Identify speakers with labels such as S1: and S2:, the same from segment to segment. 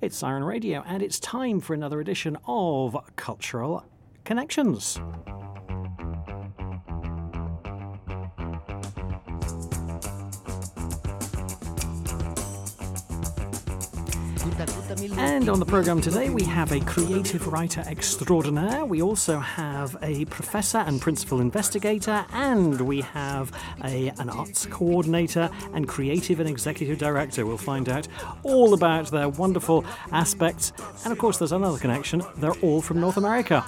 S1: It's Siren Radio, and it's time for another edition of Cultural Connections. And on the programme today, we have a creative writer extraordinaire. We also have a professor and principal investigator, and we have an arts coordinator and creative and executive director. We'll find out all about their wonderful aspects. And of course, there's another connection. They're all from North America.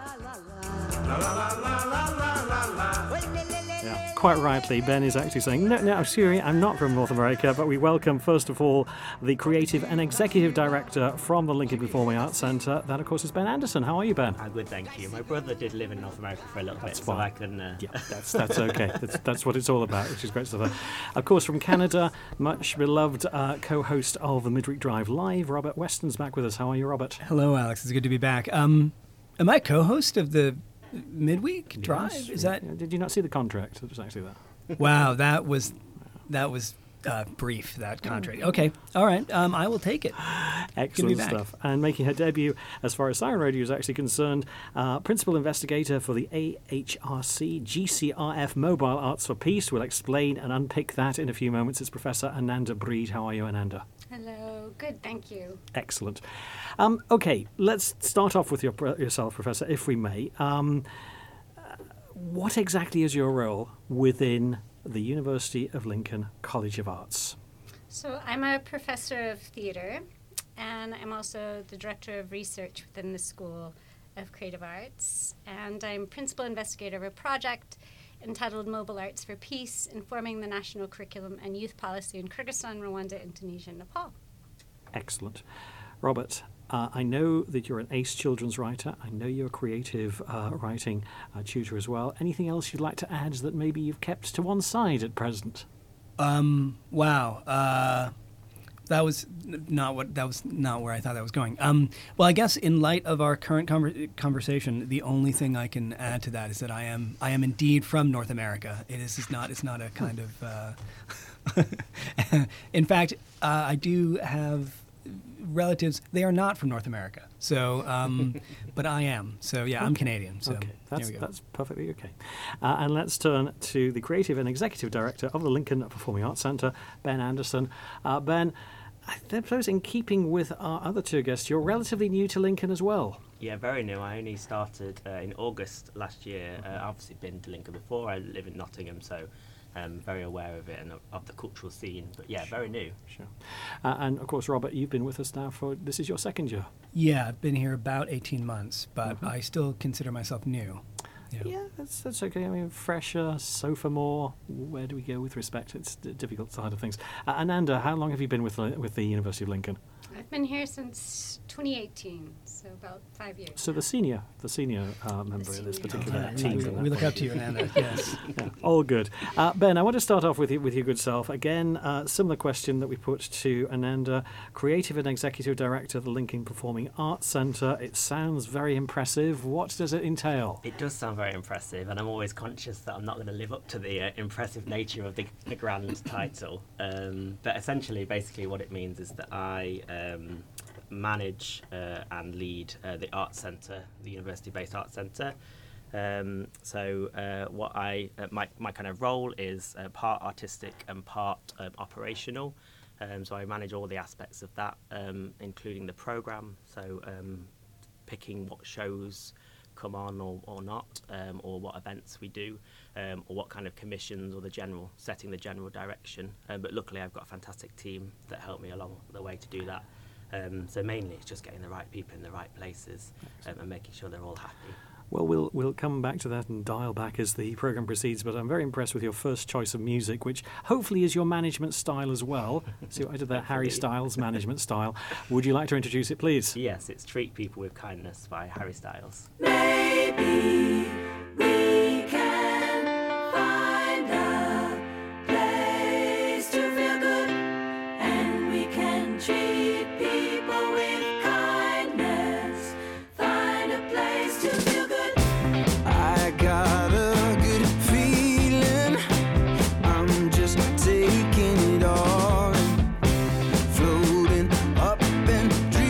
S1: Quite rightly, Ben is actually saying, no, I'm sorry, I'm not from North America, but we welcome, first of all, the creative and executive director from the Lincoln Performing Arts Centre. That, of course, is Ben Anderson. How are you, Ben?
S2: I'm good, thank you. My brother did live in North America for a little bit, so I can...
S1: Yeah, that's okay. That's what it's all about, which is great stuff. Of course, from Canada, much beloved co-host of the Midweek Drive Live, Robert Weston's back with us. How are you, Robert?
S3: Hello, Alex. It's good to be back. Am I co-host of the Midweek Drive?
S1: Yes.
S3: Is that?
S1: Did you not see the contract? It was actually that.
S3: Wow, that was brief, that contract. Okay, all right. I will take it.
S1: Excellent stuff. And making her debut, as far as Siren Radio is actually concerned, principal investigator for the AHRC GCRF Mobile Arts for Peace. We'll explain and unpick that in a few moments. It's Professor Ananda Breed. How are you, Ananda?
S4: Hello. Good, thank you.
S1: Excellent. Okay, let's start off with yourself, Professor, if we may. What exactly is your role within the University of Lincoln College of Arts?
S4: So I'm a professor of theatre, and I'm also the director of research within the School of Creative Arts, and I'm principal investigator of a project entitled Mobile Arts for Peace, informing the national curriculum and youth policy in Kyrgyzstan, Rwanda, Indonesia, and Nepal.
S1: Excellent. Robert, I know that you're an ace children's writer. I know you're a creative writing tutor as well. Anything else you'd like to add that maybe you've kept to one side at present?
S3: Wow. That was not where I thought that was going. Well, I guess in light of our current conversation, the only thing I can add to that is that I am indeed from North America. It's not a kind of. In fact, I do have relatives. They are not from North America, so but I am. So yeah, I'm Canadian. So
S1: okay, that's perfectly okay. And let's turn to the creative and executive director of the Lincoln Performing Arts Centre, Ben Anderson. Ben, I suppose in keeping with our other two guests, you're relatively new to Lincoln as well.
S2: Yeah, very new. I only started in August last year. I've obviously been to Lincoln before. I live in Nottingham, so I'm very aware of it and of the cultural scene. But yeah, very new.
S1: Sure. And of course, Robert, you've been with us now this is your second year.
S3: Yeah, I've been here about 18 months, but I still consider myself new.
S1: Yeah, that's okay. I mean, fresher, sophomore. Where do we go with respect? It's the difficult side of things. Ananda, how long have you been with the University of Lincoln?
S4: I've been here since 2018, so about 5 years.
S1: So the senior member of this particular team.
S3: We look up to you, Ananda. Yes.
S1: Yeah, all good. Ben, I want to start off with your good self. Again, similar question that we put to Ananda, creative and executive director of the Lincoln Performing Arts Centre. It sounds very impressive. What does it entail?
S2: It does sound very impressive, and I'm always conscious that I'm not going to live up to the impressive nature of the grand title. But essentially, basically what it means is that I manage and lead the Arts Centre, the university-based Arts Centre. What my kind of role is part artistic and part operational. So I manage all the aspects of that, including the programme. So picking what shows come on or not, or what events we do, or what kind of commissions, or setting the general direction. But luckily I've got a fantastic team that help me along the way to do that. So mainly it's just getting the right people in the right places and making sure they're all happy.
S1: Well, we'll come back to that and dial back as the programme proceeds, but I'm very impressed with your first choice of music, which hopefully is your management style as well. See what I did there? Harry Styles management style. Would you like to introduce it, please?
S2: Yes, it's Treat People with Kindness by Harry Styles.
S5: Maybe we can find a place to feel good, and we can treat people with kindness. Find a place to feel good.
S6: I got a good feeling. I'm just taking it all in, floating up and dreaming.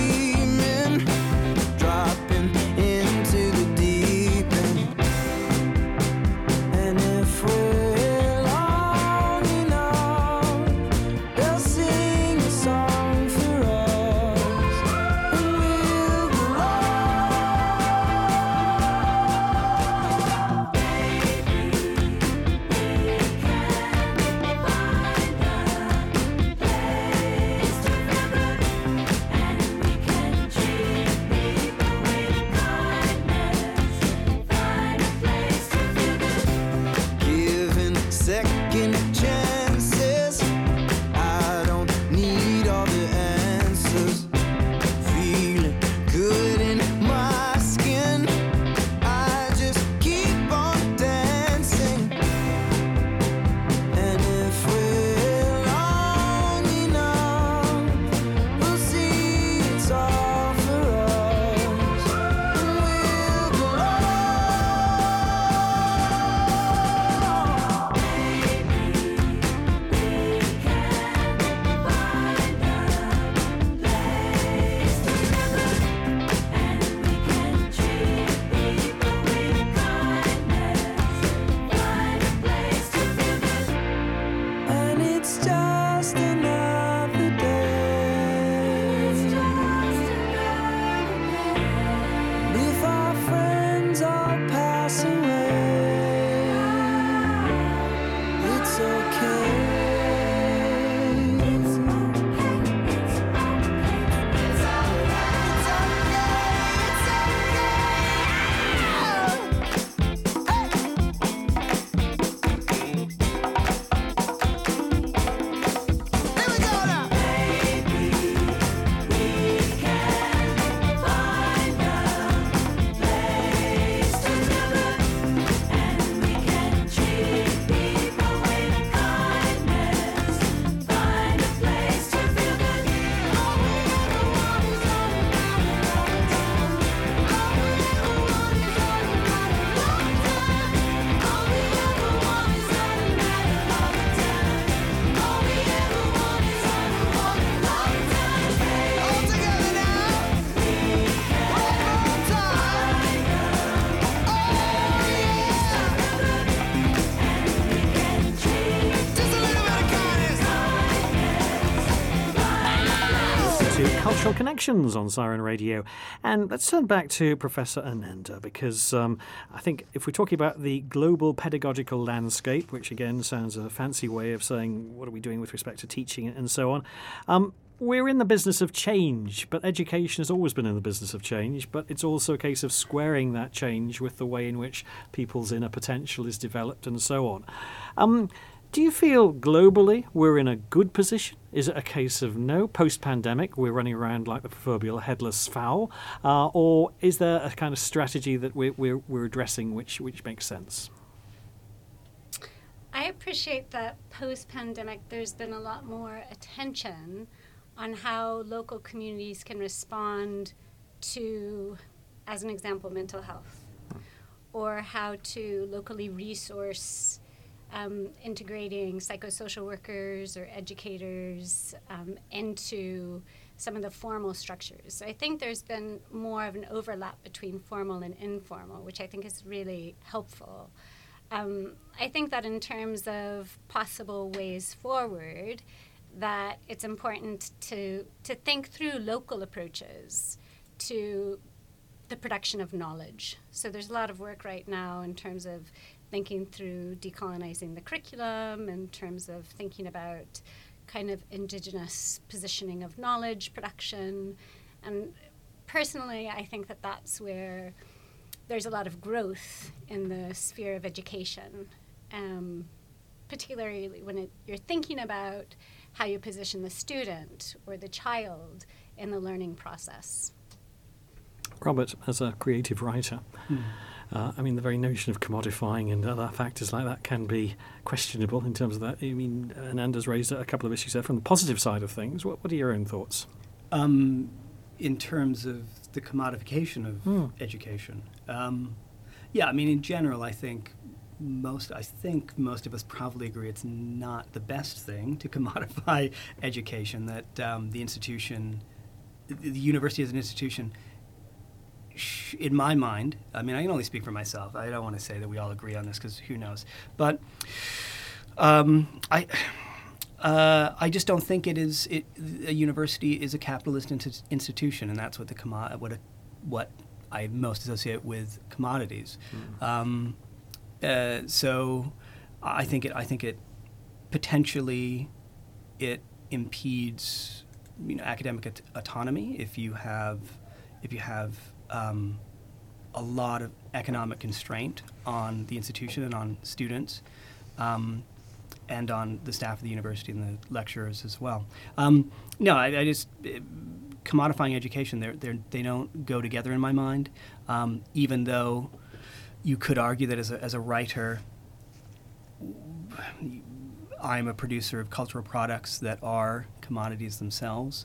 S1: Cultural Connections on Siren Radio. And let's turn back to Professor Ananda, because I think if we're talking about the global pedagogical landscape, which again sounds a fancy way of saying what are we doing with respect to teaching and so on, we're in the business of change, but education has always been in the business of change, but it's also a case of squaring that change with the way in which people's inner potential is developed and so on. Do you feel globally we're in a good position? Is it a case of no, post-pandemic, we're running around like the proverbial headless fowl? Or is there a kind of strategy that we're addressing which makes sense?
S4: I appreciate that post-pandemic there's been a lot more attention on how local communities can respond to, as an example, mental health, or how to locally resource integrating psychosocial workers or educators into some of the formal structures. So I think there's been more of an overlap between formal and informal, which I think is really helpful. I think that in terms of possible ways forward, that it's important to think through local approaches to the production of knowledge. So there's a lot of work right now in terms of thinking through decolonizing the curriculum, in terms of thinking about kind of indigenous positioning of knowledge production. And personally, I think that that's where there's a lot of growth in the sphere of education, particularly when you're thinking about how you position the student or the child in the learning process.
S1: Robert, as a creative writer, I mean, the very notion of commodifying and other factors like that can be questionable in terms of that. I mean, Ananda's raised a couple of issues there. From the positive side of things, what are your own thoughts?
S3: In terms of the commodification of education, yeah, I mean, in general, I think most of us probably agree it's not the best thing to commodify education. That the institution, the university as an institution, in my mind, I mean, I can only speak for myself. I don't want to say that we all agree on this because who knows. But I just don't think it is. A university is a capitalist institution, and that's what what I most associate with commodities. So I think it potentially it impedes academic autonomy if you have a lot of economic constraint on the institution and on students, and on the staff of the university and the lecturers as well. No, I just commodifying education. They don't go together in my mind. Even though you could argue that as a writer, I'm a producer of cultural products that are commodities themselves.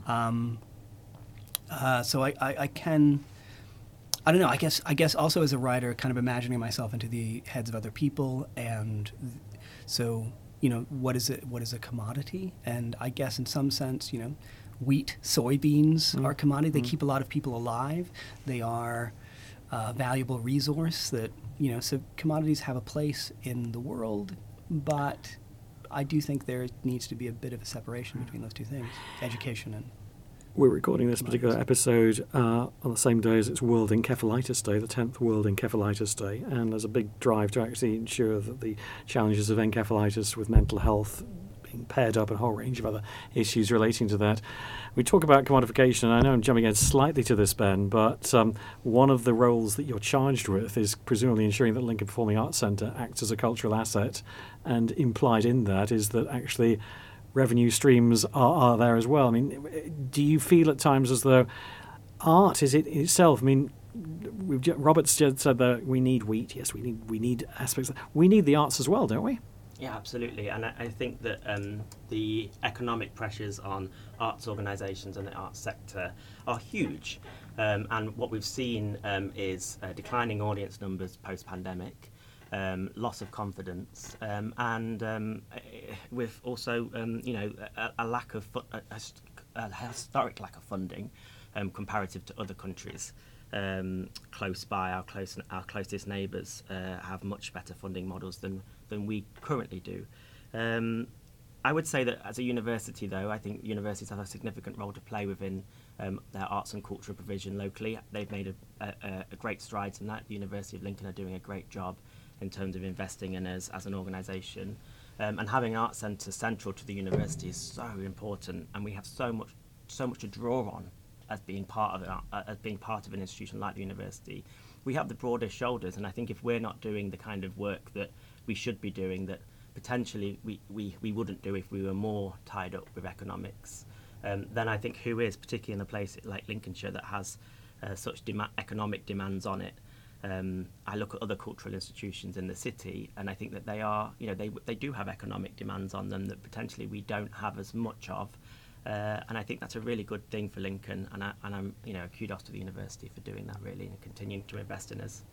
S3: So I can. I don't know. I guess also as a writer, kind of imagining myself into the heads of other people, and so what is a commodity? And I guess in some sense, wheat, soybeans are commodity. They keep a lot of people alive. They are a valuable resource that So commodities have a place in the world, but I do think there needs to be a bit of a separation between those two things: education and.
S1: We're recording this particular episode on the same day as it's World Encephalitis Day, the 10th World Encephalitis Day, and there's a big drive to actually ensure that the challenges of encephalitis with mental health being paired up and a whole range of other issues relating to that. We talk about commodification, and I know I'm jumping ahead slightly to this, Ben, but one of the roles that you're charged with is presumably ensuring that Lincoln Performing Arts Centre acts as a cultural asset, and implied in that is that actually revenue streams are there as well. I mean, do you feel at times as though art is it itself? I mean, Robert's just said that we need wheat. Yes, we need aspects. We need the arts as well, don't we?
S2: Yeah, absolutely. And I think that the economic pressures on arts organisations and the arts sector are huge. And what we've seen is declining audience numbers post-pandemic. Loss of confidence, and with also, a lack of a historic lack of funding, comparative to other countries close by. Our closest neighbours have much better funding models than we currently do. I would say that as a university, though, I think universities have a significant role to play within their arts and cultural provision locally. They've made a great strides in that. The University of Lincoln are doing a great job in terms of investing in us as an organisation. And having an arts centre central to the university is so important, and we have so much to draw on as being part of an institution like the university. We have the broadest shoulders, and I think if we're not doing the kind of work that we should be doing, that potentially we wouldn't do if we were more tied up with economics, then I think who is, particularly in a place like Lincolnshire that has such economic demands on it. I look at other cultural institutions in the city, and I think that they are, they do have economic demands on them that potentially we don't have as much of. And I think that's a really good thing for Lincoln, and I'm, kudos to the university for doing that really and continuing to invest in us.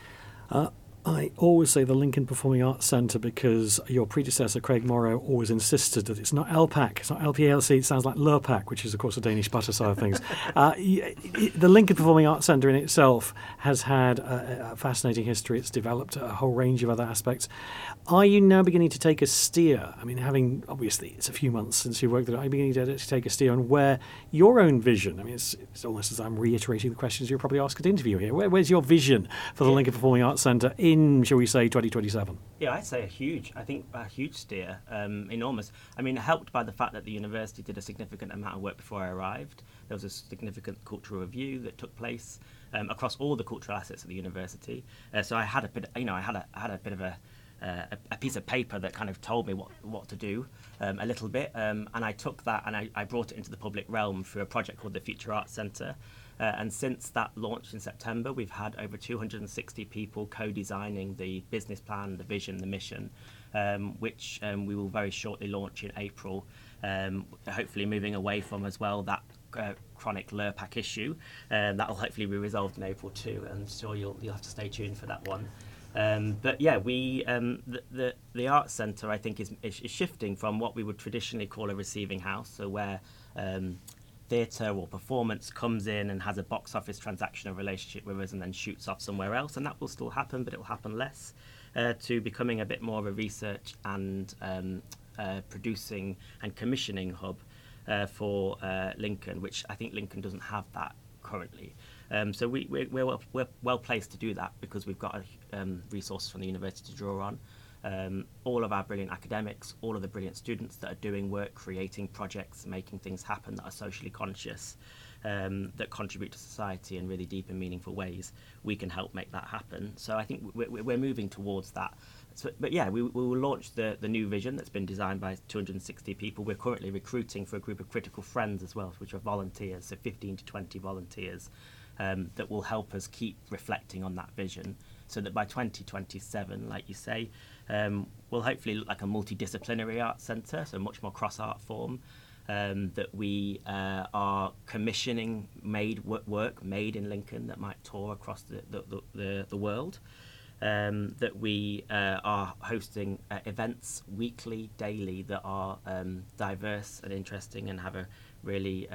S1: I always say the Lincoln Performing Arts Centre because your predecessor, Craig Morrow, always insisted that it's not LPAC, it's not LPLC, it sounds like Lurpak, which is, of course, a Danish butter side of things. The Lincoln Performing Arts Centre in itself has had a fascinating history. It's developed a whole range of other aspects. Are you now beginning to take a steer? I mean, having, obviously, it's a few months since you worked there, are you beginning to take a steer on where your own vision, I mean, it's almost as I'm reiterating the questions you'll probably ask at interview here. Where's your vision for the Lincoln Performing Arts Centre in, shall we say, 2027?
S2: Yeah, I'd say a huge steer, enormous. I mean, helped by the fact that the university did a significant amount of work before I arrived. There was a significant cultural review that took place across all the cultural assets of the university. So I had a bit, I had a bit of a piece of paper that kind of told me what to do a little bit, and I took that and I brought it into the public realm through a project called the Future Arts Centre. And since that launched in September, we've had over 260 people co-designing the business plan, the vision, the mission, which we will very shortly launch in April, hopefully moving away from as well that chronic Lurpak issue. That will hopefully be resolved in April too, and so you'll have to stay tuned for that one. But yeah, the Arts Centre, I think, is shifting from what we would traditionally call a receiving house, so where theatre or performance comes in and has a box office transactional relationship with us and then shoots off somewhere else, and that will still happen, but it will happen less, to becoming a bit more of a research and producing and commissioning hub for Lincoln, which I think Lincoln doesn't have that currently. So we're well placed to do that because we've got resources from the university to draw on. All of our brilliant academics, all of the brilliant students that are doing work, creating projects, making things happen that are socially conscious, that contribute to society in really deep and meaningful ways, we can help make that happen. So I think we're moving towards that. So, but yeah, we will launch the new vision that's been designed by 260 people. We're currently recruiting for a group of critical friends as well, which are volunteers, so 15 to 20 volunteers that will help us keep reflecting on that vision, so that by 2027, like you say, we'll hopefully look like a multidisciplinary arts centre, so much more cross-art form, that we are commissioning work made in Lincoln that might tour across the world, that we are hosting events weekly, daily, that are diverse and interesting and have a really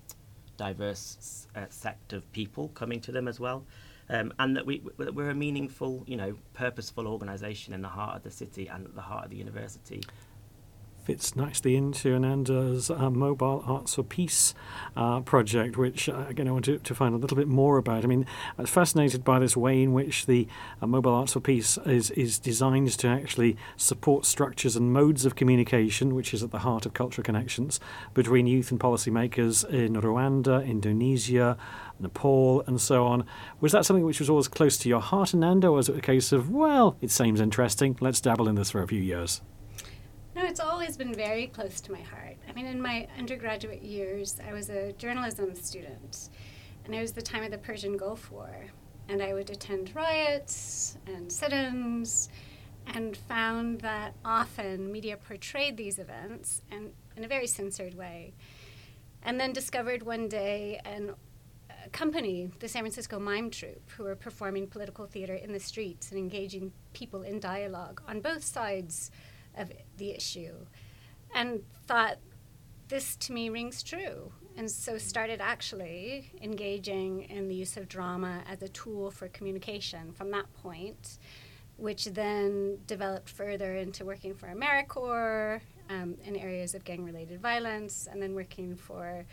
S2: diverse set of people coming to them as well. And that we're a meaningful, purposeful organisation in the heart of the city and at the heart of the university.
S1: Fits nicely into Ananda's Mobile Arts for Peace project, which, again, I want to find a little bit more about. I mean, I was fascinated by this way in which the Mobile Arts for Peace is designed to actually support structures and modes of communication, which is at the heart of cultural connections, between youth and policymakers in Rwanda, Indonesia, Nepal, and so on. Was that something which was always close to your heart, Ananda, or was it a case of, well, it seems interesting, let's dabble in this for a few years?
S4: No, it's always been very close to my heart. I mean, in my undergraduate years, I was a journalism student, and it was the time of the Persian Gulf War, and I would attend riots and sit-ins, and found that often media portrayed these events and in a very censored way, and then discovered one day a company, the San Francisco Mime Troupe, who were performing political theater in the streets and engaging people in dialogue on both sides of the issue, and thought, this to me rings true, and so started actually engaging in the use of drama as a tool for communication from that point, which then developed further into working for AmeriCorps in areas of gang-related violence, and then working for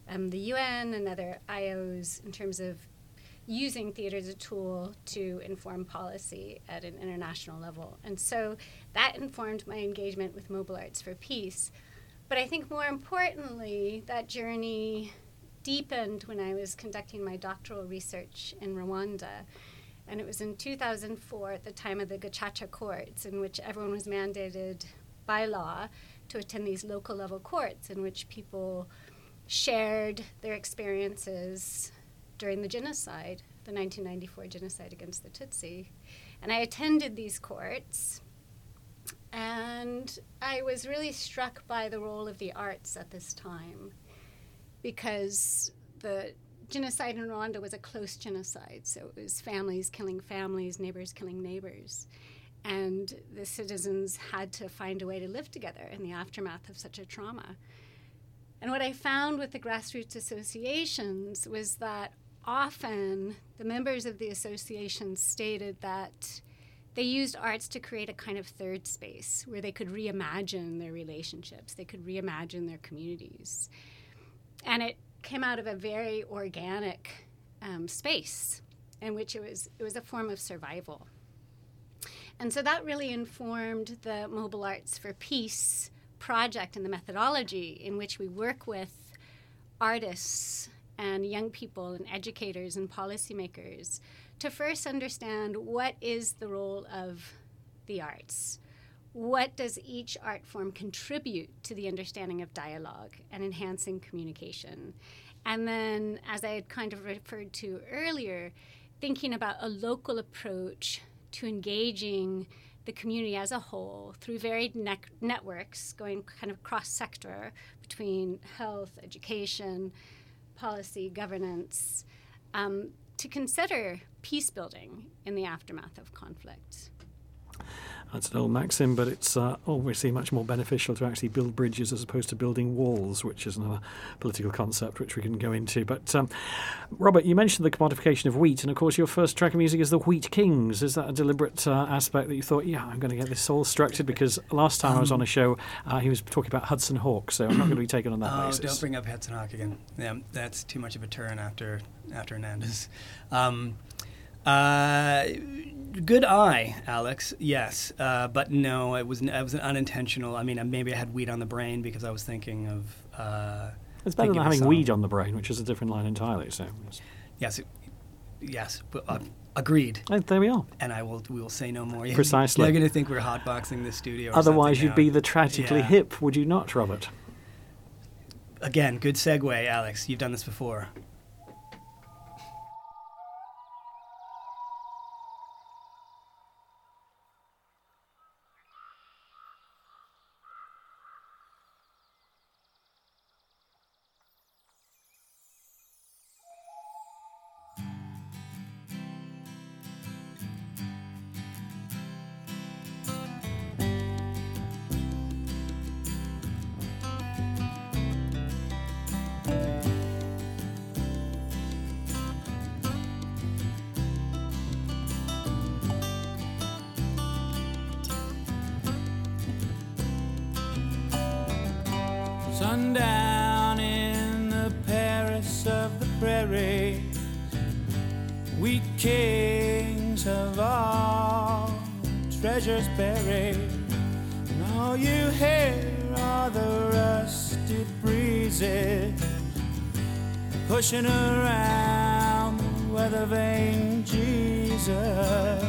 S4: the UN and other IOs in terms of using theater as a tool to inform policy at an international level. And so that informed my engagement with Mobile Arts for Peace. But I think more importantly, that journey deepened when I was conducting my doctoral research in Rwanda. And it was in 2004, at the time of the Gacaca courts, in which everyone was mandated by law to attend these local level courts in which people shared their experiences during the genocide, the 1994 genocide against the Tutsi. And I attended these courts, and I was really struck by the role of the arts at this time, because the genocide in Rwanda was a close genocide. So it was families killing families, neighbors killing neighbors. And the citizens had to find a way to live together in the aftermath of such a trauma. And what I found with the grassroots associations was that often the members of the associations stated that they used arts to create a kind of third space where they could reimagine their relationships, they could reimagine their communities. And it came out of a very organic space in which it was a form of survival. And so that really informed the Mobile Arts for Peace project and the methodology in which we work with artists and young people and educators and policymakers to first understand what is the role of the arts. What does each art form contribute to the understanding of dialogue and enhancing communication? And then, as I had kind of referred to earlier, thinking about a local approach to engaging the community as a whole through varied networks going kind of cross-sector between health, education, policy, governance, to consider peace building in the aftermath of conflict.
S1: That's an old maxim, but it's obviously much more beneficial to actually build bridges as opposed to building walls, which is another political concept which we can go into. But Robert, you mentioned the commodification of wheat, and of course your first track of music is the Wheat Kings. Is that a deliberate aspect that you thought, yeah, I'm going to get this all structured? Because last time I was on a show, he was talking about Hudson Hawk, so I'm not going to be taken on that basis.
S3: Don't bring up Hudson Hawk again. Yeah, that's too much of a turn after Hernandez. Good eye, Alex. Yes, but no, it was unintentional. I mean, maybe I had weed on the brain because I was thinking of.
S1: It's better than having weed on the brain, which is a different line entirely. So.
S3: Yes, but, agreed.
S1: There we are.
S3: And we will say no more.
S1: Precisely.
S3: You're going to think we're hotboxing the studio.
S1: Otherwise, you'd be the tragically hip, would you not, Robert?
S3: Again, good segue, Alex. You've done this before.
S6: Sundown in the Paris of the prairie, wheat kings of all treasures buried, and all you hear are the rusted breezes pushing around the weather vane Jesus.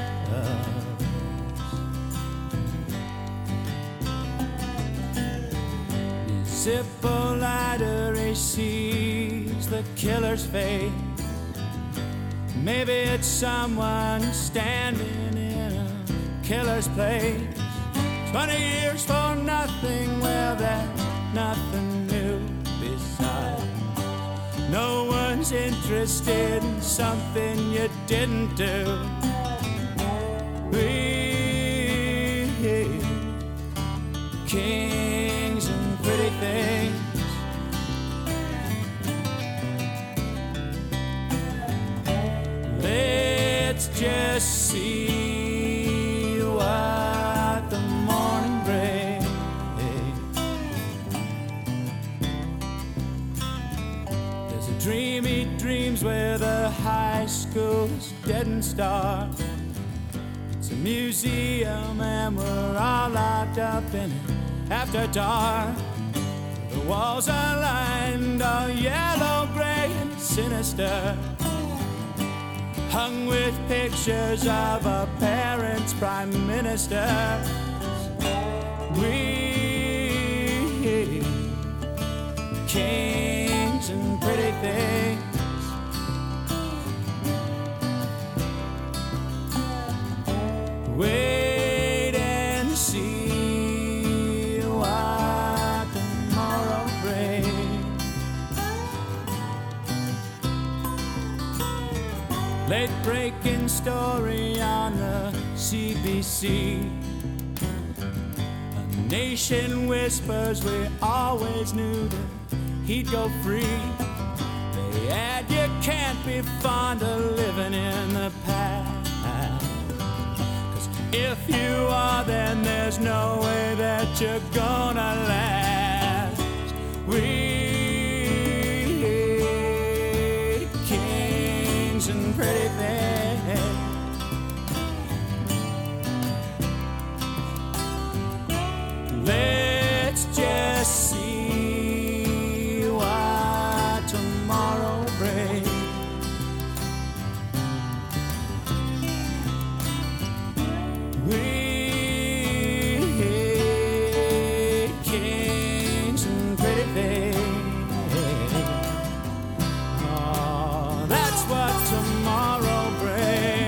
S6: Hippolyta sees the killer's fate. Maybe it's someone standing in a killer's place. 20 years for nothing, well, that's nothing new besides. No one's interested in something you didn't do. We kings and pretty things, let's just see what the morning brings. dreamy dreams where the high school's dead and stark. It's a museum and we're all locked up in it after dark. The walls are lined all yellow, gray and sinister, hung with pictures of our parents' prime ministers. We kings and pretty things, wait and see what tomorrow brings. Late breaking story on the CBC. A nation whispers we always knew that he'd go free. They add you can't be fond of living in the past, 'cause if you are, then there's no way that you're gonna last. We kings and pretty things, let's just see what tomorrow brings. We kings and pretty things, oh, that's what tomorrow brings.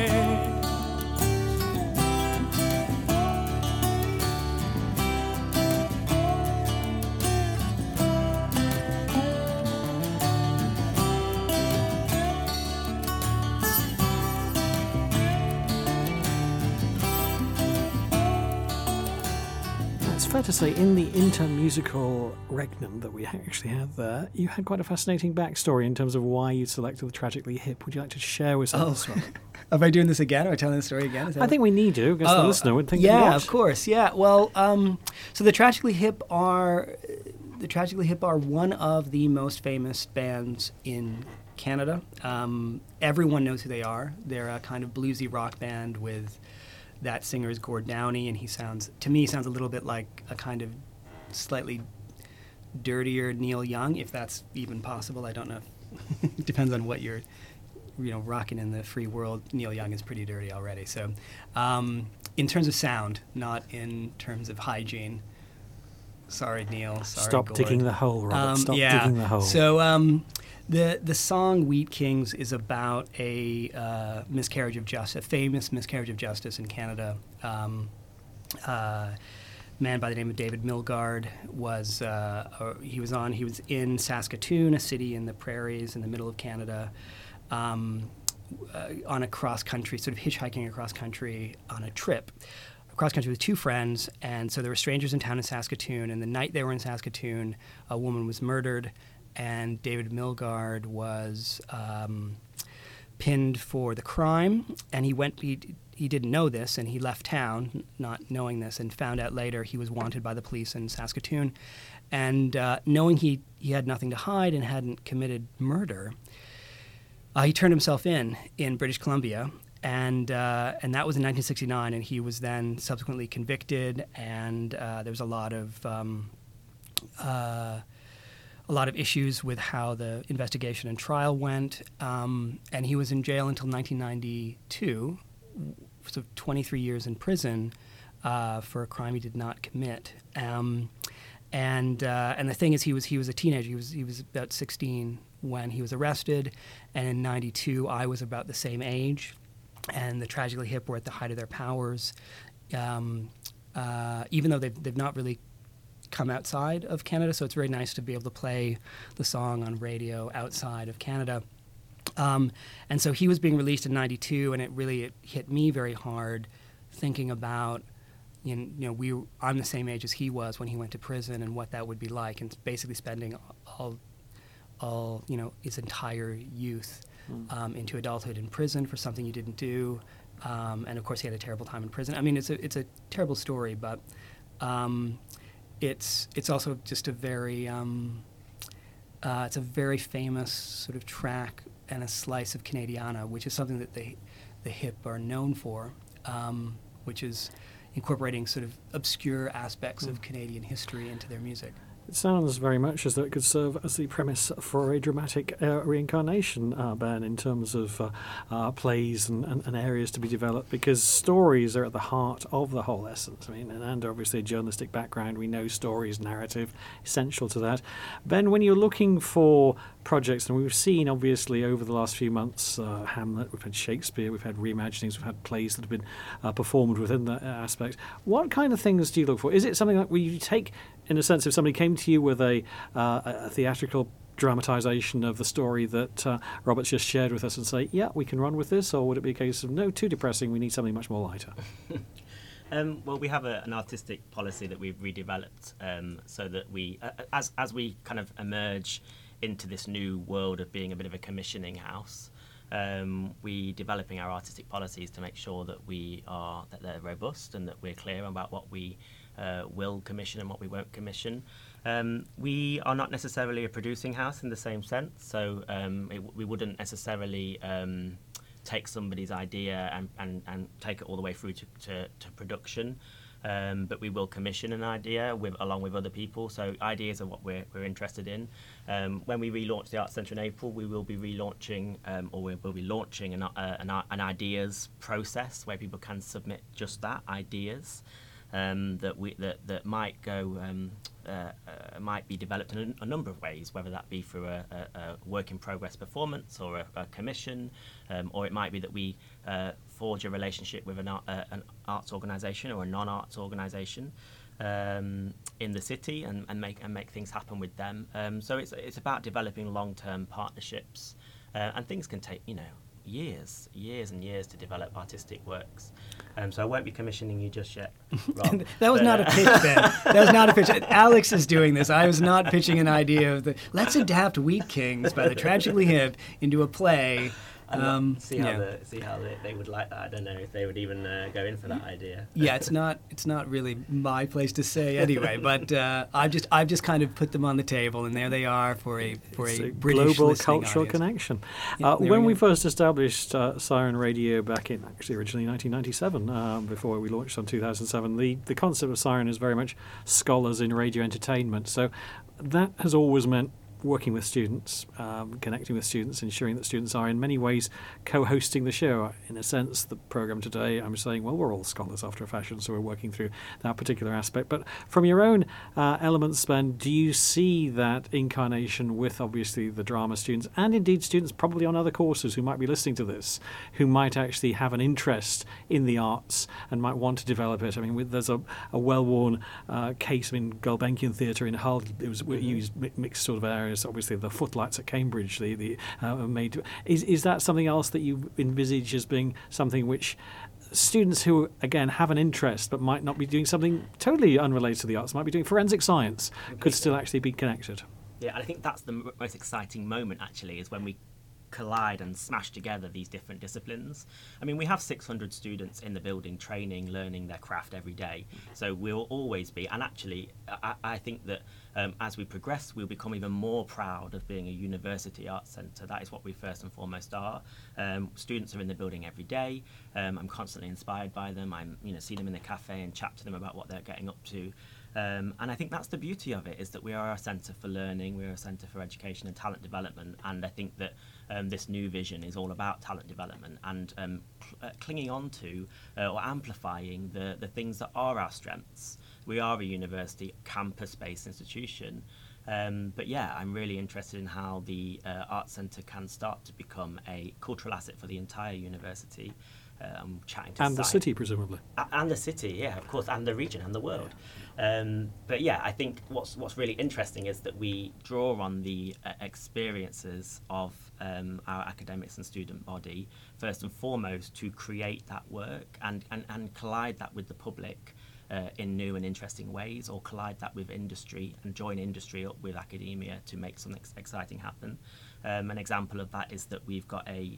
S1: It's fair to say, in the intermusical regnum that we actually had there, you had quite a fascinating backstory in terms of why you selected the Tragically Hip. Would you like to share with us?
S3: Am I doing this again or telling the story again? Is that
S1: I think we need to, because the listener would think of
S3: yeah,
S1: what?
S3: of course. Yeah. Well, so the Tragically Hip are one of the most famous bands in Canada. Everyone knows who they are. They're a kind of bluesy rock band with that singer is Gord Downey, and he sounds a little bit like a kind of slightly dirtier Neil Young, if that's even possible. I don't know. It depends on what you're, rocking in the free world. Neil Young is pretty dirty already. So, in terms of sound, not in terms of hygiene. Sorry, Neil. Sorry,
S1: Stop
S3: Gord.
S1: digging the hole, Robert. Stop digging the hole.
S3: So, the song Wheat Kings is about a miscarriage of justice, a famous miscarriage of justice in Canada. Man by the name of David Milgaard was in Saskatoon, a city in the prairies in the middle of Canada, on a cross-country, sort of hitchhiking across country on a trip. Across country with two friends, and so there were strangers in town in Saskatoon, and the night they were in Saskatoon, a woman was murdered, and David Milgaard was pinned for the crime, and he didn't know this, and he left town not knowing this, and found out later he was wanted by the police in Saskatoon, and knowing he had nothing to hide and hadn't committed murder, he turned himself in British Columbia, and that was in 1969, and he was then subsequently convicted, and there was a lot of issues with how the investigation and trial went, and he was in jail until 1992, so 23 years in prison for a crime he did not commit. And the thing is, he was a teenager. He was about 16 when he was arrested, and in 92 I was about the same age, and the Tragically Hip were at the height of their powers, even though they've not really come outside of Canada, so it's very nice to be able to play the song on radio outside of Canada. And so he was being released in 92, and it hit me very hard thinking about, I'm the same age as he was when he went to prison, and what that would be like, and basically spending all his entire youth into adulthood in prison for something you didn't do, and of course he had a terrible time in prison. I mean, it's a terrible story, but it's also just a very It's a very famous sort of track and a slice of Canadiana, which is something that the hip are known for, which is incorporating sort of obscure aspects of Canadian history into their music.
S1: It sounds very much as though it could serve as the premise for a dramatic reincarnation, Ben, in terms of plays and areas to be developed, because stories are at the heart of the whole essence. I mean, and obviously a journalistic background, we know stories, narrative, essential to that. Ben, when you're looking for projects, and we've seen obviously over the last few months Hamlet, we've had Shakespeare, we've had reimaginings, we've had plays that have been performed within that aspect. What kind of things do you look for? Is it something like where you take, in a sense, if somebody came to you with a theatrical dramatisation of the story that Robert's just shared with us and say, yeah, we can run with this, or would it be a case of, no, too depressing, we need something much more lighter?
S2: Well, we have an artistic policy that we've redeveloped so that we, as we kind of emerge into this new world of being a bit of a commissioning house, we developing our artistic policies to make sure that that they're robust and that we're clear about what we will commission and what we won't commission. We are not necessarily a producing house in the same sense, so we wouldn't necessarily take somebody's idea and take it all the way through to production. But we will commission an idea along with other people. So ideas are what we're interested in. When we relaunch the Arts Centre in April, we will be relaunching, or we'll be launching an ideas process where people can submit just that, ideas. That might go might be developed in a number of ways, whether that be through a work in progress performance or a commission, or it might be that we forge a relationship with an arts organisation or a non-arts organisation in the city and make things happen with them. So it's about developing long-term partnerships, and things can take years and years to develop artistic works. So I won't be commissioning you just yet, Rob.
S3: That was not a pitch, Ben. That was not a pitch. Alex is doing this. I was not pitching an idea of let's adapt Wheat Kings by the Tragically Hip into a play.
S2: See how they would like that. I don't know if they would even go in for that idea.
S3: Yeah, it's not really my place to say anyway. But I've just kind of put them on the table, and there they are for a British
S1: global
S3: listening
S1: cultural
S3: audience.
S1: connection.
S3: Yeah,
S1: when we first established Siren Radio back in originally 1997, before we launched on 2007, the concept of Siren is very much scholars in radio entertainment. So that has always meant working with students, connecting with students, ensuring that students are in many ways co-hosting the show. In a sense, the programme today, I'm saying, well, we're all scholars after a fashion, so we're working through that particular aspect. But from your own elements, Ben, do you see that incarnation with, obviously, the drama students, and indeed students probably on other courses who might be listening to this, who might actually have an interest in the arts and might want to develop it? I mean, there's a well-worn case in Gulbenkian Theatre in Hull. It was used mixed sort of areas. Obviously, the footlights at Cambridge, made. Is that something else that you envisage as being something which students who, again, have an interest but might not be doing something totally unrelated to the arts, might be doing forensic science, could still actually be connected?
S2: Yeah, and I think that's the most exciting moment, actually, is when we collide and smash together these different disciplines. I mean, we have 600 students in the building training, learning their craft every day. So we'll always be, and actually, I think that as we progress, we'll become even more proud of being a university arts centre. That is what we first and foremost are. Students are in the building every day. I'm constantly inspired by them. I'm, see them in the cafe and chat to them about what they're getting up to. And I think that's the beauty of it, is that we are a centre for learning, we're a centre for education and talent development, and I think that this new vision is all about talent development and clinging on to or amplifying the things that are our strengths. We are a university, campus-based institution, but yeah, I'm really interested in how the Arts Centre can start to become a cultural asset for the entire university. I'm chatting to
S1: and the city, presumably.
S2: And the city, yeah, of course, and the region and the world. But yeah, I think what's really interesting is that we draw on the experiences of our academics and student body, first and foremost, to create that work and collide that with the public in new and interesting ways, or collide that with industry and join industry up with academia to make something exciting happen. An example of that is that we've got a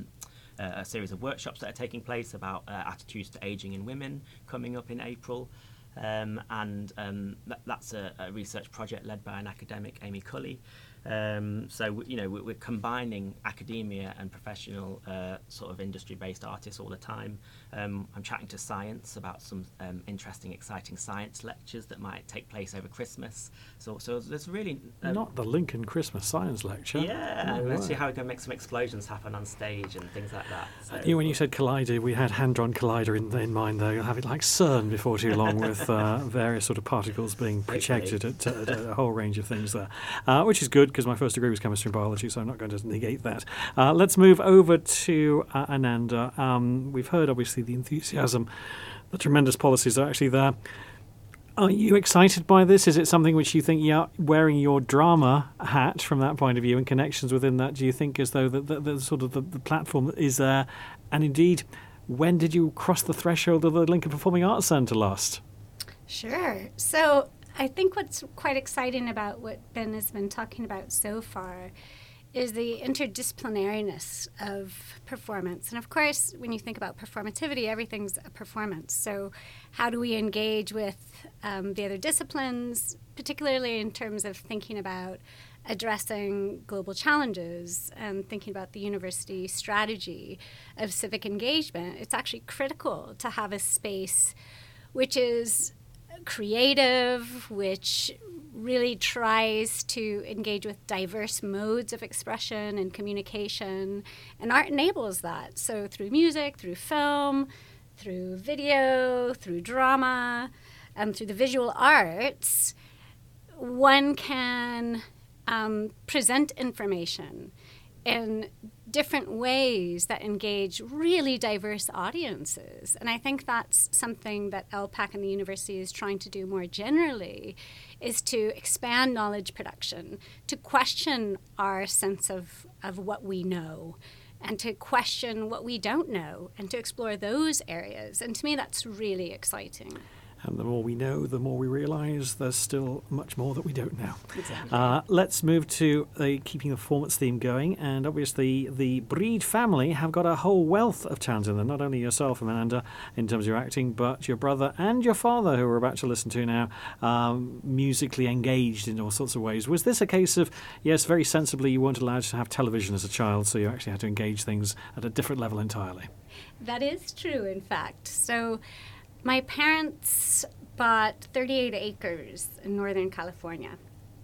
S2: series of workshops that are taking place about attitudes to ageing in women coming up in April. That's a research project led by an academic, Amy Cully. We're combining academia and professional sort of industry-based artists all the time. I'm chatting to science about some interesting, exciting science lectures that might take place over Christmas. So there's really
S1: not the Lincoln Christmas Science Lecture.
S2: Yeah,
S1: Oh,
S2: let's see
S1: right.
S2: how we can make some explosions happen on stage and things like that. So,
S1: When you said collider, we had Hadron Collider in mind there. You'll have it like CERN before too long with various sort of particles being projected at a whole range of things there, which is good because my first degree was chemistry and biology, so I'm not going to negate that. Let's move over to Ananda. We've heard, obviously, the enthusiasm, the tremendous policies are actually there. Are you excited by this? Is it something which you think, wearing your drama hat from that point of view and connections within that, do you think as though the sort of the platform is there? And indeed, when did you cross the threshold of the Lincoln Performing Arts Centre last?
S4: Sure. So I think what's quite exciting about what Ben has been talking about so far is the interdisciplinariness of performance. And of course, when you think about performativity, everything's a performance. So how do we engage with the other disciplines, particularly in terms of thinking about addressing global challenges and thinking about the university strategy of civic engagement? It's actually critical to have a space which is creative, which really tries to engage with diverse modes of expression and communication, and art enables that. So through music, through film, through video, through drama, through the visual arts, one can present information in different ways that engage really diverse audiences. And I think that's something that LPAC and the university is trying to do more generally, is to expand knowledge production, to question our sense of what we know, and to question what we don't know, and to explore those areas. And to me, that's really exciting.
S1: And the more we know, the more we realise there's still much more that we don't know.
S4: Exactly.
S1: Let's move to keeping the performance theme going. And obviously, the Breed family have got a whole wealth of talent in them. Not only yourself, Amanda, in terms of your acting, but your brother and your father, who we're about to listen to now, musically engaged in all sorts of ways. Was this a case of, yes, very sensibly, you weren't allowed to have television as a child, so you actually had to engage things at a different level entirely?
S4: That is true, in fact. So my parents bought 38 acres in Northern California.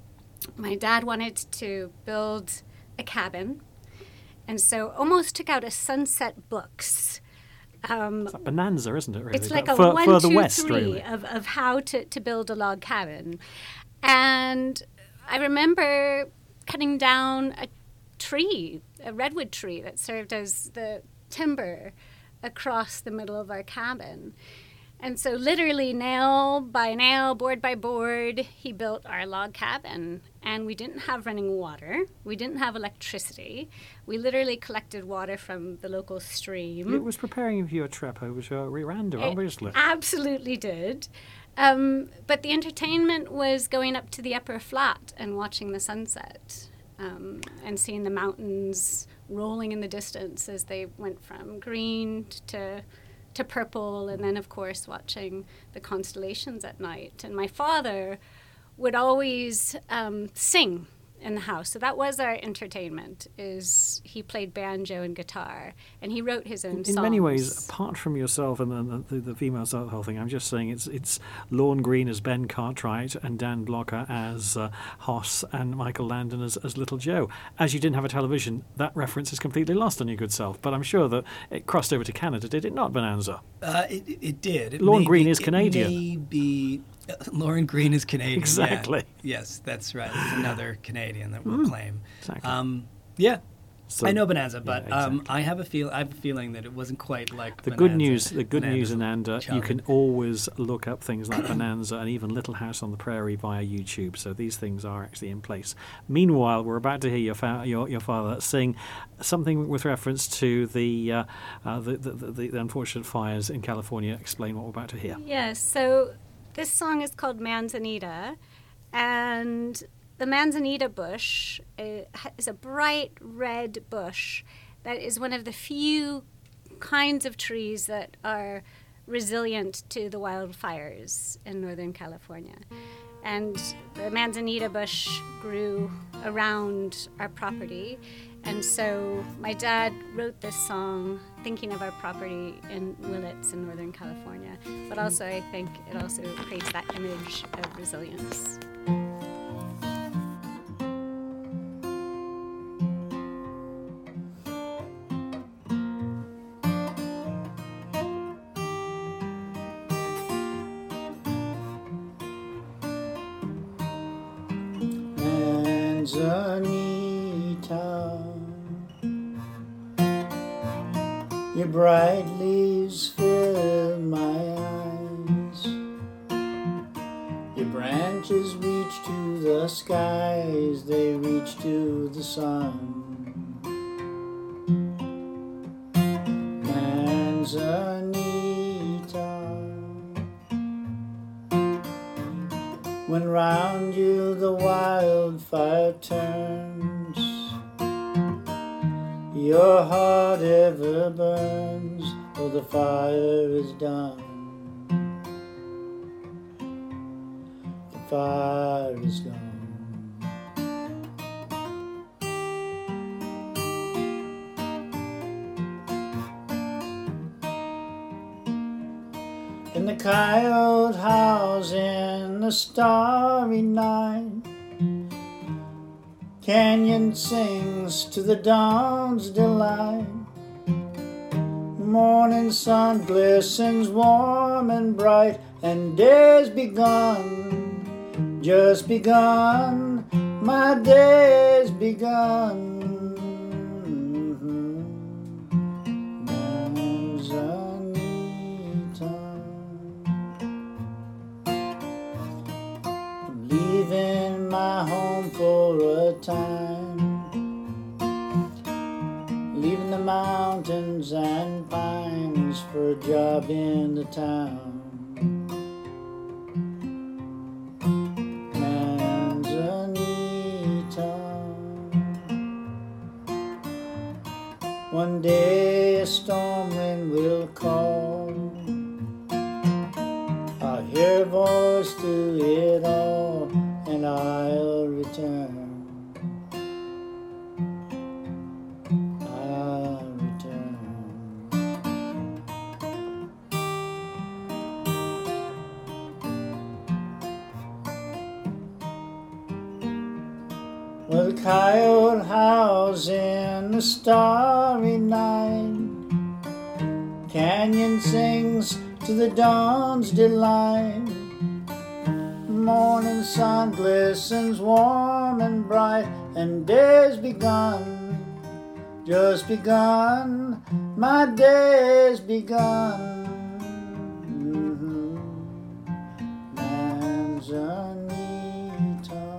S4: My dad wanted to build a cabin, and so almost took out a Sunset Books.
S1: It's like Bonanza, isn't it, really?
S4: It's like a
S1: further
S4: 1, 2,
S1: west,
S4: 3
S1: really.
S4: of how to build a log cabin. And I remember cutting down a tree, a redwood tree that served as the timber across the middle of our cabin. And so literally nail by nail, board by board, he built our log cabin. And we didn't have running water. We didn't have electricity. We literally collected water from the local stream.
S1: It was preparing you for your trip over to Rwanda, obviously.
S4: It absolutely did. But the entertainment was going up to the upper flat and watching the sunset and seeing the mountains rolling in the distance as they went from green to purple, and then, of course, watching the constellations at night. And my father would always sing in the house. So that was our entertainment, is he played banjo and guitar, and he wrote his own songs.
S1: In many ways, apart from yourself and the female side of the whole thing, I'm just saying it's Lorne Green as Ben Cartwright and Dan Blocker as Hoss and Michael Landon as Little Joe. As you didn't have a television, that reference is completely lost on your good self. But I'm sure that it crossed over to Canada, did it not, Bonanza?
S3: It did.
S1: Lorne Green is Canadian.
S3: Maybe Lorne Green is Canadian.
S1: Exactly.
S3: Yeah. Yes, that's right. It's another Canadian that we'll claim.
S1: Exactly.
S3: Yeah.
S1: So,
S3: I know Bonanza, but
S1: yeah, exactly.
S3: I have a feeling that it wasn't quite like
S1: The
S3: Bonanza.
S1: good news,
S3: Bonanza's
S1: Ananda, you
S3: childhood.
S1: can always look up things like Bonanza and even Little House on the Prairie via YouTube. So these things are actually in place. Meanwhile, we're about to hear your father sing something with reference to the unfortunate fires in California. Explain what we're about to hear.
S4: Yes, so this song is called Manzanita, and the manzanita bush is a bright red bush that is one of the few kinds of trees that are resilient to the wildfires in Northern California. And the manzanita bush grew around our property. And so my dad wrote this song thinking of our property in Willits in Northern California. But also I think it also creates that image of resilience.
S7: Manzanita, your bright leaves fill my eyes. Your branches reach to the skies, they reach to the sun. Manzanita, when round you the wildfire turns, your heart ever burns, though the fire is done. The fire is gone. In the coyote house in the starry night, canyon sings to the dawn's delight. Morning sun glistens warm and bright, and day's begun, just begun, my day's begun. Leaving my home for a time, leaving the mountains and pines for a job in the town. Manzanita, one day a storm wind will call, I'll hear a voice through it all, and I'll return. I'll return. Well, the coyote howls in the starry night, canyon sings to the dawn's delight. Morning sun glistens warm and bright, and day's begun, just begun, my day's begun. Manzanita.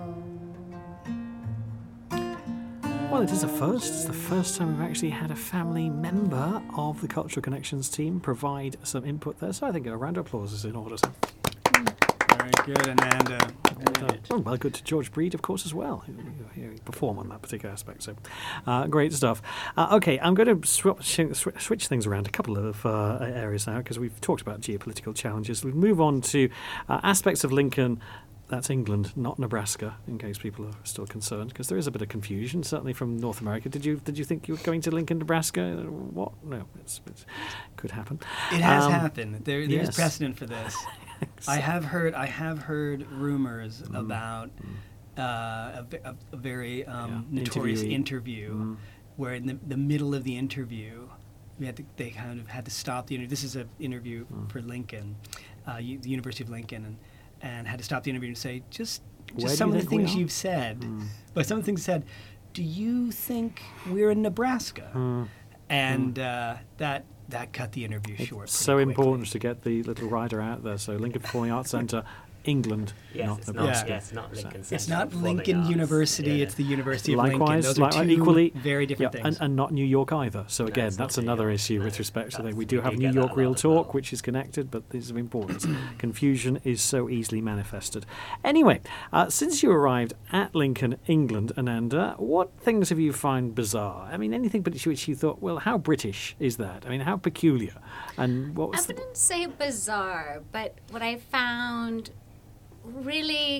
S1: Well, it is a first. It's the first time we've actually had a family member of the Cultural Connections team provide some input there, so I think a round of applause is in order.
S3: Very good, Ananda.
S1: Well, good to George Breed, of course, as well, who perform on that particular aspect. So, great stuff. Okay, I'm going to switch things around a couple of areas now, because we've talked about geopolitical challenges. We move on to aspects of Lincoln. That's England, not Nebraska, in case people are still concerned, because there is a bit of confusion, certainly from North America. Did you think you were going to Lincoln, Nebraska? What? No, it could happen.
S3: It has happened. There's
S1: yes.
S3: precedent for this. I have heard rumors about a very notorious interview where in the middle of the interview, they kind of had to stop the interview. This is an interview for Lincoln, the University of Lincoln, and had to stop the interview and say, just some of the things you've said. But some of the things said, do you think we're in Nebraska? And that cut the interview short.
S1: It's so important to get the little rider out there. So Lincoln Performing Arts Centre, England,
S2: yes,
S1: not
S2: it's
S1: Nebraska.
S2: Yes, not Lincoln Center
S3: It's not
S2: Performing
S3: Lincoln
S2: Arts.
S3: University,
S2: Yeah.
S3: it's the University of
S1: Likewise,
S3: Lincoln. Those are two
S1: equally
S3: very different things.
S1: And not New York either. So
S2: No,
S1: again,
S2: it's
S1: that's
S2: not New
S1: another
S2: York.
S1: issue
S2: No,
S1: with respect to that.
S2: that's-
S1: We do
S2: we
S1: have
S2: do
S1: New
S2: get
S1: York
S2: that a
S1: Real
S2: lot as
S1: Talk,
S2: well.
S1: which is connected, but this is of importance. Confusion is so easily manifested. Anyway, since you arrived at Lincoln, England, Ananda, what things have you found bizarre? I mean, anything which you thought, well, how British is that? I mean, how peculiar? And what was
S4: I wouldn't say bizarre, but what I found really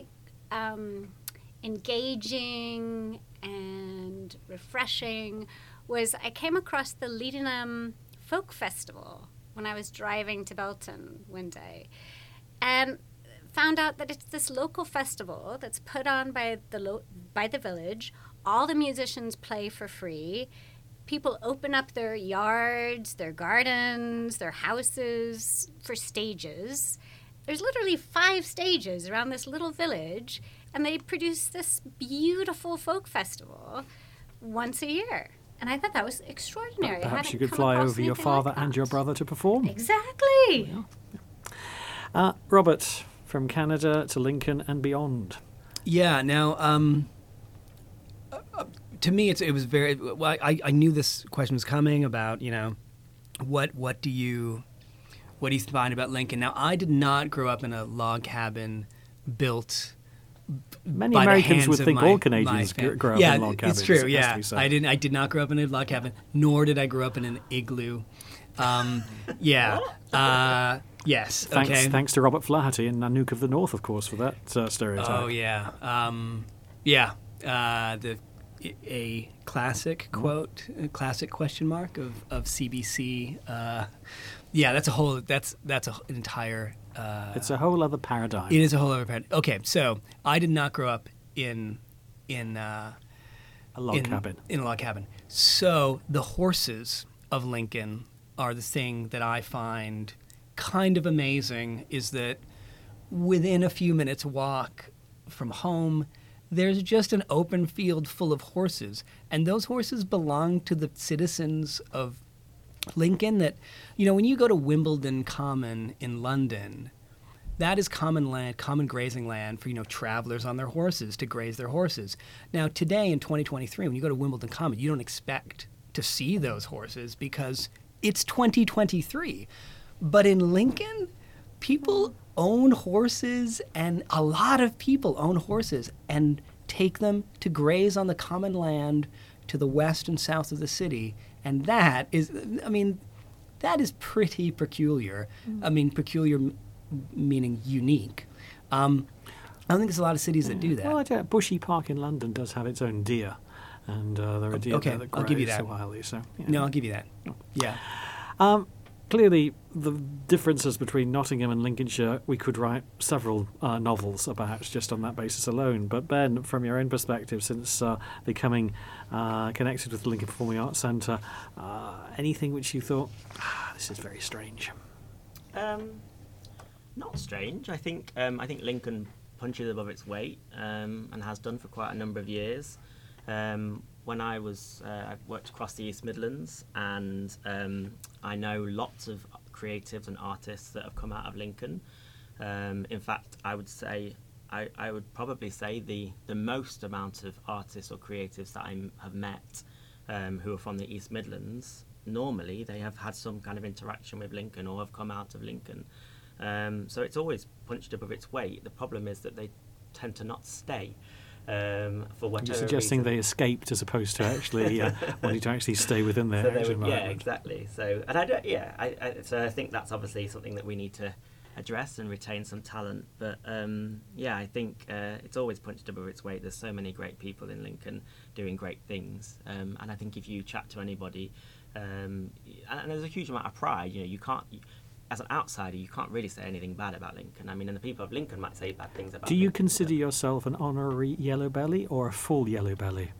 S4: engaging and refreshing was I came across the Leedenham Folk Festival when I was driving to Belton one day, and found out that it's this local festival that's put on by the village. All the musicians play for free. People open up their yards, their gardens, their houses for stages. There's literally 5 stages around this little village, and they produce this beautiful folk festival once a year. And I thought that was extraordinary.
S1: Perhaps you could fly over your father and your brother to perform.
S4: Exactly.
S1: Robert, from Canada to Lincoln and beyond.
S3: Yeah. Now, to me, it was very. Well, I knew this question was coming about, what do you find about Lincoln? Now, I did not grow up in a log cabin built.
S1: Many
S3: by the
S1: Americans
S3: hands
S1: would
S3: of
S1: think
S3: my-
S1: all Canadians
S3: my fam-
S1: grow up
S3: yeah,
S1: in log cabins.
S3: it's true.
S1: it has to
S3: Yeah,
S1: be said.
S3: I did not grow up in a log cabin, nor did I grow up in an igloo. Yes. Okay.
S1: Thanks to Robert Flaherty and Nanook of the North, of course, for that stereotype.
S3: Oh yeah. A classic quote, a classic question mark of CBC. That's an entire.
S1: It's a whole other paradigm.
S3: It is a whole other paradigm. Okay, so I did not grow up in
S1: a log cabin.
S3: In a log cabin. So the horses of Lincoln are the thing that I find kind of amazing. Is that within a few minutes walk from home, there's just an open field full of horses, and those horses belong to the citizens of Lincoln. That, when you go to Wimbledon Common in London, that is common land, common grazing land for, travelers on their horses to graze their horses. Now, today in 2023, when you go to Wimbledon Common, you don't expect to see those horses because it's 2023. But in Lincoln, people own horses, and a lot of people own horses and take them to graze on the common land to the west and south of the city. And that is pretty peculiar. Peculiar meaning unique. I don't think there's a lot of cities that do that.
S1: Well, Bushy Park in London does have its own deer, and there are deer
S3: Okay,
S1: there that
S3: I'll give you
S1: graze
S3: that.
S1: so wildly. So,
S3: No, I'll give you that. Yeah.
S1: Clearly, the differences between Nottingham and Lincolnshire, we could write several novels about just on that basis alone. But Ben, from your own perspective, since becoming connected with the Lincoln Performing Arts Centre, anything which you thought, this is very strange?
S2: Not strange. I think Lincoln punches above its weight and has done for quite a number of years. When I worked across the East Midlands, and I know lots of creatives and artists that have come out of Lincoln. In fact, I would probably say the most amount of artists or creatives that I have met who are from the East Midlands, normally they have had some kind of interaction with Lincoln or have come out of Lincoln. So it's always punched above its weight. The problem is that they tend to not stay. For whatever
S1: You're suggesting
S2: reason.
S1: they escaped as opposed to actually wanting to actually stay within their
S2: So
S1: actual
S2: yeah,
S1: environment.
S2: exactly. So, and I think that's obviously something that we need to address and retain some talent. But I think it's always punched above its weight. There's so many great people in Lincoln doing great things, and I think if you chat to anybody, and there's a huge amount of pride. You can't. As an outsider, you can't really say anything bad about Lincoln. And the people of Lincoln might say bad things about
S1: Do you
S2: Lincoln,
S1: consider yourself an honorary yellow belly or a full yellow belly?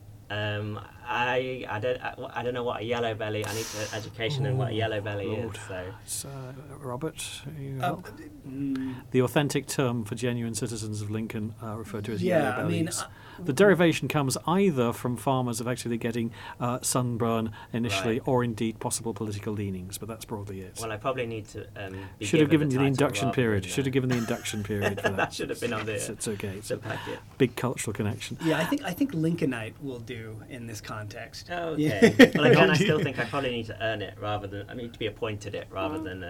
S2: I don't know what a yellow belly. I need education on what a yellow belly
S1: Lord.
S2: is. So
S1: So, Robert, you help? The authentic term for genuine citizens of Lincoln are referred to as yellow bellies. The derivation comes either from farmers effectively getting sunburn initially,
S2: Right.
S1: or indeed possible political leanings, but that's broadly it.
S2: well, I probably need to. Be
S1: Should have given
S2: the
S1: you the
S2: title
S1: induction
S2: rather
S1: period.
S2: than,
S1: Should have given the induction period for that.
S2: That should have been on the.
S1: It's okay. It's
S2: the
S1: a
S2: packet.
S1: big cultural connection.
S3: Yeah, I think Lincolnite will do in this context.
S2: Oh,
S3: Yeah.
S2: okay. Well, again, I still think I probably need to earn it rather than. I need to be appointed it rather than.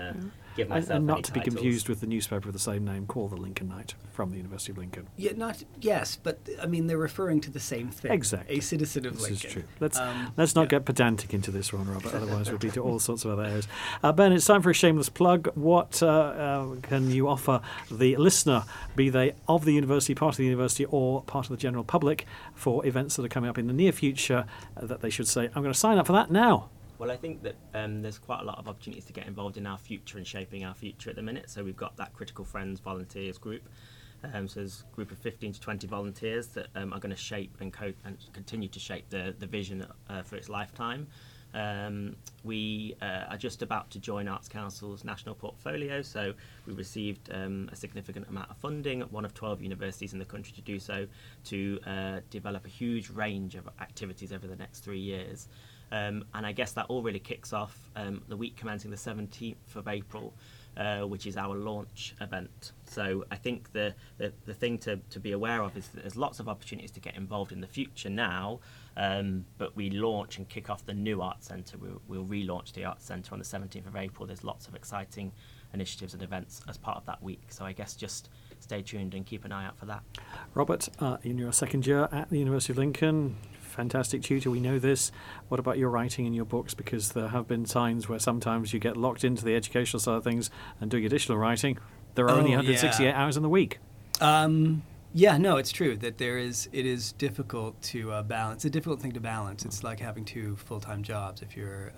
S2: give myself
S1: And
S2: any
S1: not to be
S2: titles.
S1: confused with the newspaper of the same name called the Lincolnite from the University of Lincoln.
S3: Yeah, yes, but I mean they're referring to the same thing.
S1: Exactly.
S3: A citizen of
S1: This
S3: Lincoln.
S1: is true. Let's not get pedantic into this one, Robert. Otherwise, we'll be to all sorts of other areas. Ben, it's time for a shameless plug. What can you offer the listener, be they of the university, part of the university, or part of the general public, for events that are coming up in the near future that they should say, I'm going to sign up for that now?
S2: Well, I think that there's quite a lot of opportunities to get involved in our future and shaping our future at the minute. So we've got that Critical Friends Volunteers group. So there's a group of 15 to 20 volunteers that are going to shape and continue to shape the vision for its lifetime. We are just about to join Arts Council's national portfolio, so we received a significant amount of funding at one of 12 universities in the country to do so, to develop a huge range of activities over the next 3 years. And I guess that all really kicks off the week commencing the 17th of April, which is our launch event. So I think the thing to be aware of is that there's lots of opportunities to get involved in the future now, but we launch and kick off the new Arts Centre. We'll relaunch the Arts Centre on the 17th of April. There's lots of exciting initiatives and events as part of that week. So I guess just stay tuned and keep an eye out for that.
S1: Robert, in your second year at the University of Lincoln, fantastic tutor, we know this. What about your writing and your books? Because there have been times where sometimes you get locked into the educational side of things and doing additional writing. There are only 168 hours in the week.
S3: Yeah, no, it's true that it is difficult to balance. It's a difficult thing to balance. It's like having 2 full-time jobs if you're,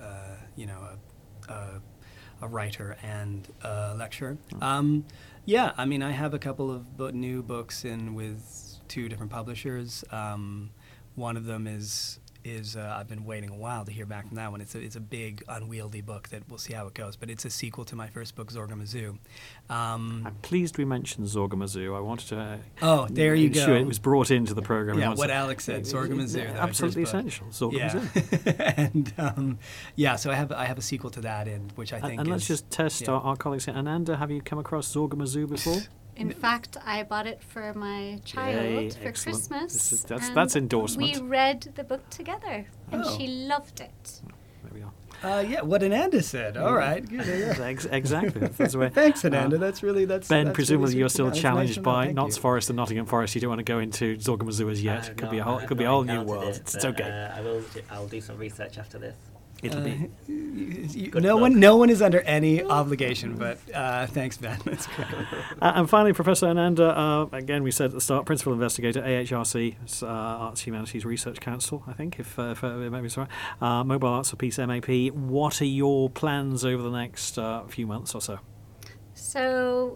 S3: a writer and a lecturer. Yeah, I mean, I have a couple of new books in with 2 different publishers. One of them is I've been waiting a while to hear back from that one. It's a big, unwieldy book that we'll see how it goes. But it's a sequel to my first book, Zorgamazoo.
S1: I'm pleased we mentioned Zorgamazoo. I wanted to
S3: there you
S1: ensure
S3: go.
S1: it was brought into the program.
S3: Yeah, what Alex said, Zorgamazoo.
S1: Absolutely essential. Zorgamazoo.
S3: Yeah. And so I have a sequel to that, which I think.
S1: And let's just test our colleagues here. Ananda, have you come across Zorgamazoo before?
S4: In fact, I bought it for my child
S1: Yay,
S4: for
S1: excellent.
S4: Christmas.
S1: That's endorsement.
S4: We read the book together, and she loved it.
S1: There we are.
S3: Yeah, what Ananda said. All right. Good. Yeah.
S1: Exactly. That's the way.
S3: Thanks, Ananda. That's
S1: Ben,
S3: that's
S1: presumably
S3: really
S1: you're
S3: sweet.
S1: still
S3: That's nice
S1: challenged
S3: to know.
S1: by
S3: Thank
S1: Notts
S3: you.
S1: Forest and Nottingham Forest. You don't want to go into Zorgamazoo as yet. It could be a whole new world. It's okay.
S2: I'll do some research after this.
S1: It'll be.
S3: No one is under any obligation, but thanks, Ben. That's great.
S1: And finally, Professor Ananda, again, we said at the start, Principal Investigator, AHRC, Arts Humanities Research Council, I think, if maybe it's right. Mobile Arts for Peace, MAP. What are your plans over the next few months or so?
S4: So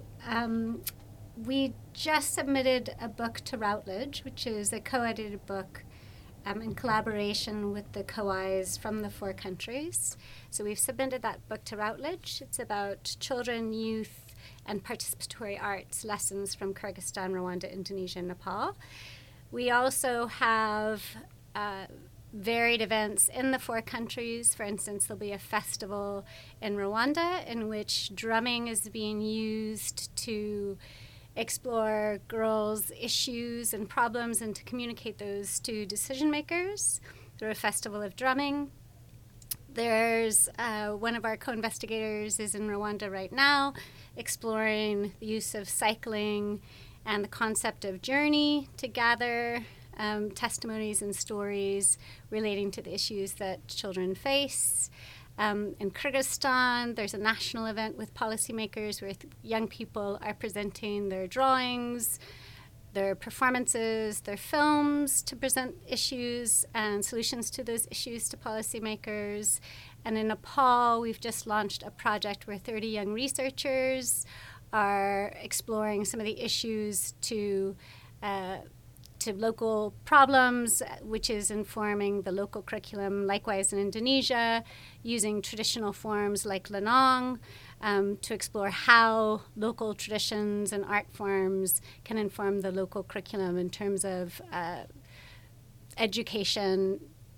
S4: we just submitted a book to Routledge, which is a co-edited book in collaboration with the COIs from the 4 countries. So we've submitted that book to Routledge. It's about children, youth, and participatory arts lessons from Kyrgyzstan, Rwanda, Indonesia, and Nepal. We also have varied events in the 4 countries. For instance, there'll be a festival in Rwanda in which drumming is being used to explore girls' issues and problems and to communicate those to decision makers through a festival of drumming. There's one of our co-investigators is in Rwanda right now exploring the use of cycling and the concept of journey to gather testimonies and stories relating to the issues that children face. In Kyrgyzstan, there's a national event with policymakers where young people are presenting their drawings, their performances, their films to present issues and solutions to those issues to policymakers. And in Nepal, we've just launched a project where 30 young researchers are exploring some of the issues to local problems, which is informing the local curriculum. Likewise in Indonesia, using traditional forms like Lenong to explore how local traditions and art forms can inform the local curriculum in terms of education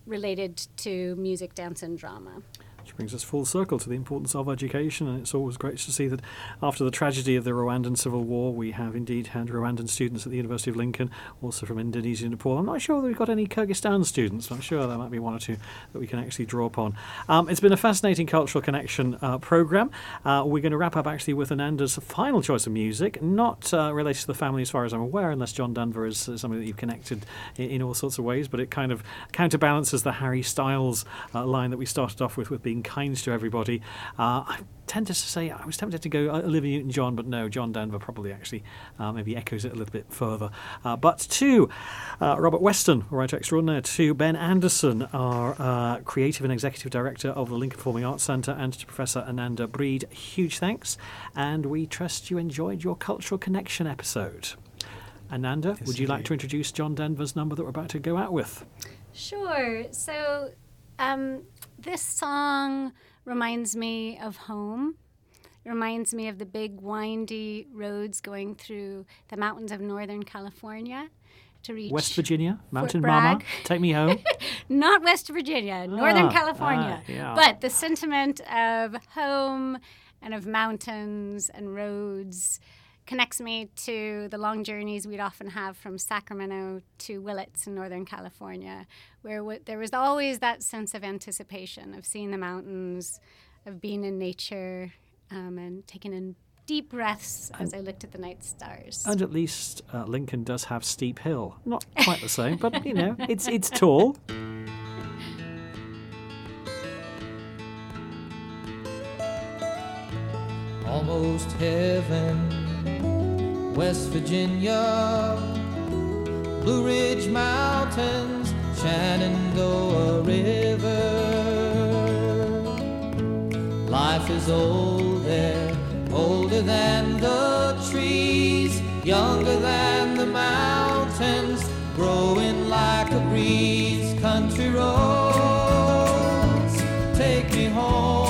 S4: related to music, dance, and drama.
S1: Which brings us full circle to the importance of education, and it's always great to see that after the tragedy of the Rwandan Civil War, we have indeed had Rwandan students at the University of Lincoln, also from Indonesia and Nepal. I'm not sure that we've got any Kyrgyzstan students, but I'm sure there might be one or two that we can actually draw upon. It's been a fascinating cultural connection programme. We're going to wrap up actually with Ananda's final choice of music, not related to the family as far as I'm aware, unless John Denver is something that you've connected in all sorts of ways, but it kind of counterbalances the Harry Styles line that we started off with being kind to everybody. I tended to say, I was tempted to go Olivia Newton-John, but no, John Denver probably actually maybe echoes it a little bit further. But to Robert Weston, writer extraordinaire, to Ben Anderson, our creative and executive director of the Lincoln Performing Arts Centre, and to Professor Ananda Breed, huge thanks, and we trust you enjoyed your Cultural Connection episode. Ananda, would you like to introduce John Denver's number that we're about to go out with?
S4: Sure. So this song reminds me of home. It reminds me of the big windy roads going through the mountains of Northern California to reach
S1: West Virginia, Mountain
S4: Fort
S1: Mama,
S4: Bragg.
S1: take me home.
S4: Not West Virginia, Northern California.
S1: Yeah.
S4: But the sentiment of home and of mountains and roads connects me to the long journeys we'd often have from Sacramento to Willits in Northern California, where there was always that sense of anticipation of seeing the mountains, of being in nature, and taking in deep breaths as I looked at the night stars.
S1: And at least Lincoln does have Steep Hill. Not quite the same, but, you know, it's tall.
S8: Almost heaven, West Virginia, Blue Ridge Mountains, Shenandoah River. Life is old there, older than the trees, younger than the mountains, growing like a breeze. Country roads, take me home.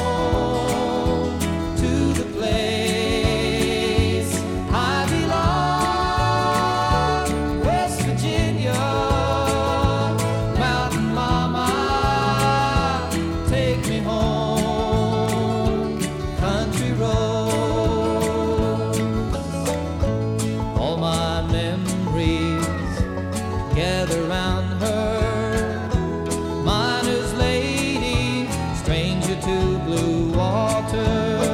S8: Miner's lady, stranger to blue water.